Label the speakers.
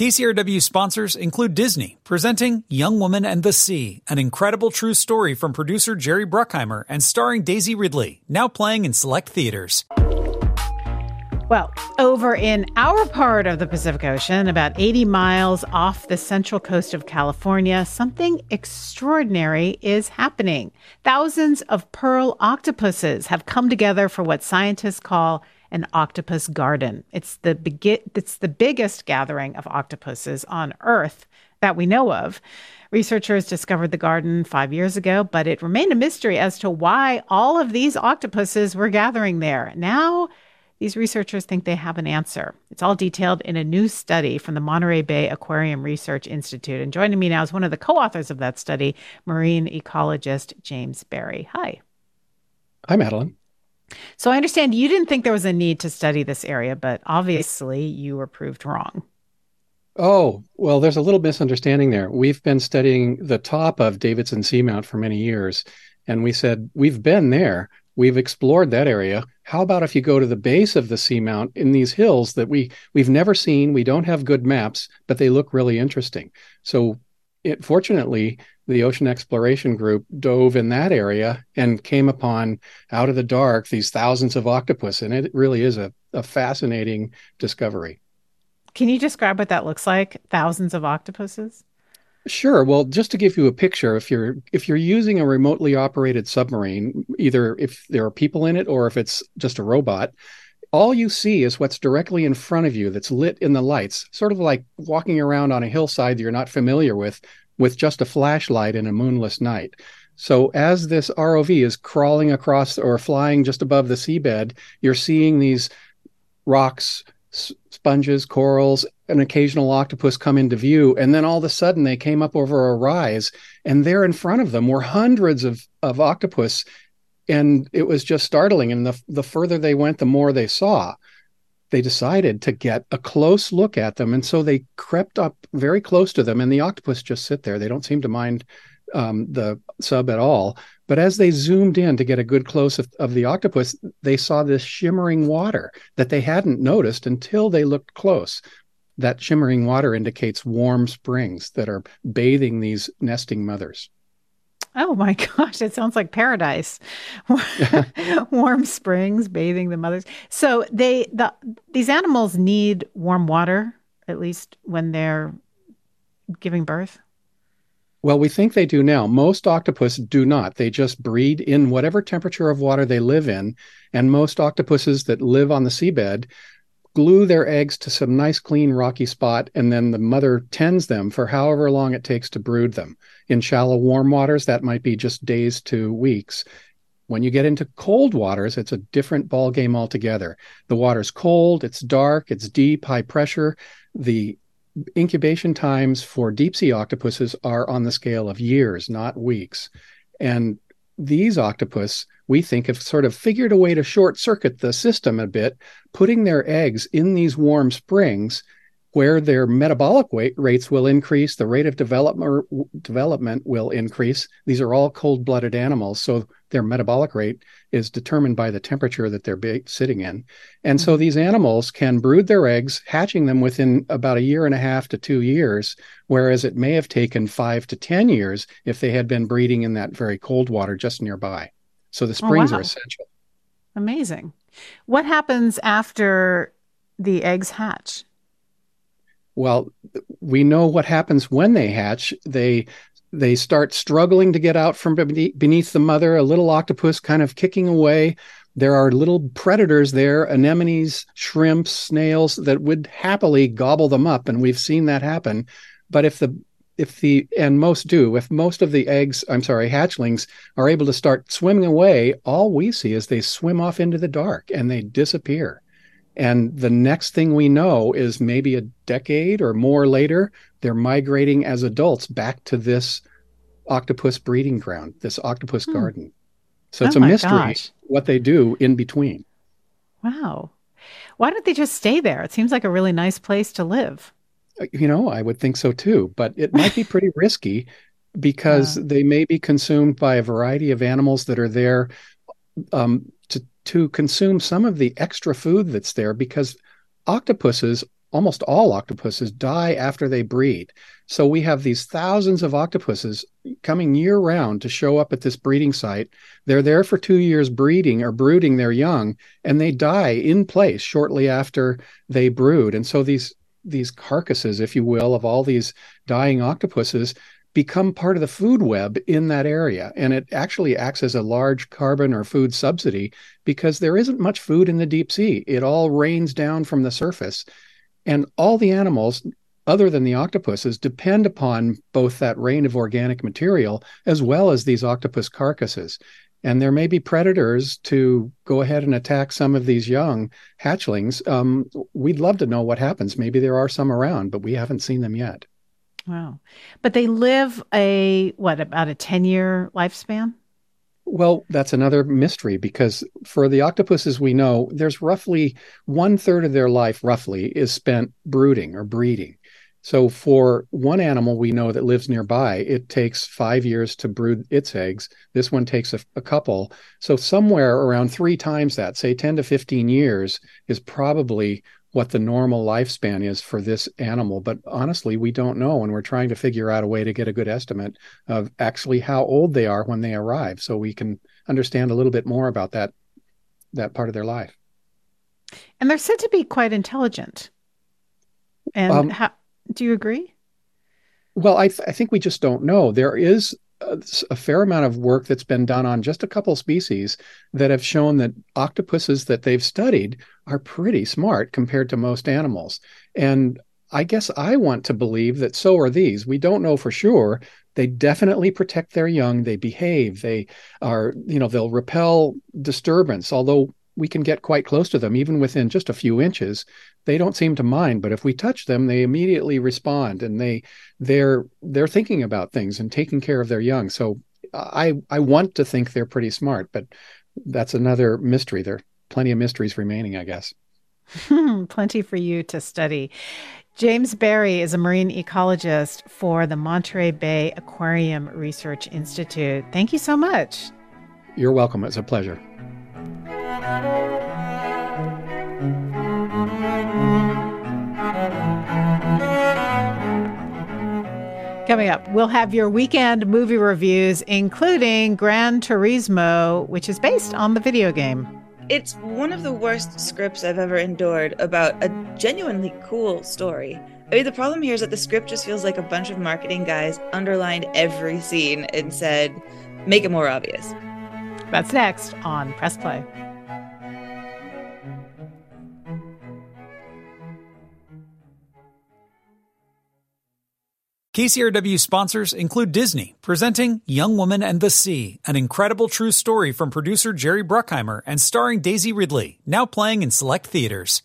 Speaker 1: KCRW sponsors include Disney, presenting Young Woman and the Sea, an incredible true story from producer Jerry Bruckheimer and starring Daisy Ridley, now playing in select theaters.
Speaker 2: Well, over in our part of the Pacific Ocean, about 80 miles off the central coast of California, something extraordinary is happening. Thousands of pearl octopuses have come together for what scientists call an octopus garden. It's the biggest gathering of octopuses on Earth that we know of. Researchers discovered the garden 5 years ago, but it remained a mystery as to why all of these octopuses were gathering there. Now, these researchers think they have an answer. It's all detailed in a new study from the Monterey Bay Aquarium Research Institute. And joining me now is one of the co-authors of that study, marine ecologist James Barry. Hi.
Speaker 3: Hi, Madeline.
Speaker 2: So I understand you didn't think there was a need to study this area, but obviously you were proved wrong.
Speaker 3: Oh, well, there's a little misunderstanding there. We've been studying the top of Davidson Seamount for many years, and we said, we've been there. We've explored that area. How about if you go to the base of the seamount in these hills that we've never seen, we don't have good maps, but they look really interesting. So fortunately, the Ocean Exploration Group dove in that area and came upon, out of the dark, these thousands of octopus. And it really is a fascinating discovery.
Speaker 2: Can you describe what that looks like? Thousands of octopuses?
Speaker 3: Sure. Well, just to give you a picture, if you're using a remotely operated submarine, either if there are people in it or if it's just a robot, all you see is what's directly in front of you that's lit in the lights, sort of like walking around on a hillside you're not familiar with just a flashlight in a moonless night. So as this ROV is crawling across or flying just above the seabed, you're seeing these rocks, sponges, corals, an occasional octopus come into view. And then all of a sudden they came up over a rise, and there in front of them were hundreds of octopus. And it was just startling. And the further they went, the more they saw. They decided to get a close look at them. And so they crept up very close to them, and the octopus just sit there. They don't seem to mind the sub at all. But as they zoomed in to get a good close of the octopus, they saw this shimmering water that they hadn't noticed until they looked close. That shimmering water indicates warm springs that are bathing these nesting mothers.
Speaker 2: Oh my gosh, it sounds like paradise. Warm springs, bathing the mothers. So these animals need warm water, at least when they're giving birth?
Speaker 3: Well, we think they do now. Most octopus do not. They just breed in whatever temperature of water they live in. And most octopuses that live on the seabed glue their eggs to some nice, clean, rocky spot, and then the mother tends them for however long it takes to brood them. In shallow, warm waters, that might be just days to weeks. When you get into cold waters, it's a different ballgame altogether. The water's cold, it's dark, it's deep, high pressure. The incubation times for deep sea octopuses are on the scale of years, not weeks. And these octopus, we think, have sort of figured a way to short circuit the system a bit, putting their eggs in these warm springs where their metabolic rates will increase, the rate of development will increase. These are all cold-blooded animals, so their metabolic rate is determined by the temperature that they're sitting in. And so these animals can brood their eggs, hatching them within about 1.5 to 2 years, whereas it may have taken 5 to 10 years if they had been breeding in that very cold water just nearby. So the springs are essential.
Speaker 2: Amazing. What happens after the eggs hatch?
Speaker 3: Well, we know what happens when they hatch. They start struggling to get out from beneath the mother, a little octopus kind of kicking away. There are little predators there, anemones, shrimps, snails, that would happily gobble them up, and we've seen that happen. But if most of the hatchlings are able to start swimming away, all we see is they swim off into the dark and they disappear. And the next thing we know is maybe a decade or more later, they're migrating as adults back to this octopus breeding ground, this octopus garden. So it's a mystery what they do in between.
Speaker 2: Wow. Why don't they just stay there? It seems like a really nice place to live.
Speaker 3: I would think so too, but it might be pretty risky because they may be consumed by a variety of animals that are there to consume some of the extra food that's there, because octopuses almost all octopuses die after they breed. So we have these thousands of octopuses coming year round to show up at this breeding site. They're there for 2 years breeding or brooding their young, and they die in place shortly after they brood. And so these carcasses, if you will, of all these dying octopuses become part of the food web in that area. And it actually acts as a large carbon or food subsidy because there isn't much food in the deep sea. It all rains down from the surface. And all the animals, other than the octopuses, depend upon both that rain of organic material as well as these octopus carcasses. And there may be predators to go ahead and attack some of these young hatchlings. We'd love to know what happens. Maybe there are some around, but we haven't seen them yet.
Speaker 2: Wow. But they live about a 10-year lifespan?
Speaker 3: Well, that's another mystery because for the octopuses we know, there's roughly 1/3 of their life, roughly, is spent brooding or breeding. So for one animal we know that lives nearby, it takes 5 years to brood its eggs. This one takes a couple. So somewhere around 3 times that, say 10 to 15 years, is probably what the normal lifespan is for this animal. But honestly, we don't know, and we're trying to figure out a way to get a good estimate of actually how old they are when they arrive, so we can understand a little bit more about that part of their life.
Speaker 2: And they're said to be quite intelligent. And do you agree?
Speaker 3: Well, I think we just don't know. There is a fair amount of work that's been done on just a couple species that have shown that octopuses that they've studied are pretty smart compared to most animals. And I guess I want to believe that so are these. We don't know for sure. They definitely protect their young. They behave. They are, they'll repel disturbance, although we can get quite close to them, even within just a few inches. They don't seem to mind, but if we touch them, they immediately respond, and they're thinking about things and taking care of their young. So I want to think they're pretty smart, but that's another mystery. There are plenty of mysteries remaining, I guess.
Speaker 2: Plenty for you to study. James Barry is a marine ecologist for the Monterey Bay Aquarium Research Institute. Thank you so much.
Speaker 3: You're welcome. It's a pleasure.
Speaker 2: Coming up, we'll have your weekend movie reviews, including Gran Turismo, which is based on the video game.
Speaker 4: It's one of the worst scripts I've ever endured about a genuinely cool story. I mean, the problem here is that the script just feels like a bunch of marketing guys underlined every scene and said, make it more obvious.
Speaker 2: That's next on Press Play.
Speaker 1: KCRW sponsors include Disney, presenting Young Woman and the Sea, an incredible true story from producer Jerry Bruckheimer and starring Daisy Ridley, now playing in select theaters.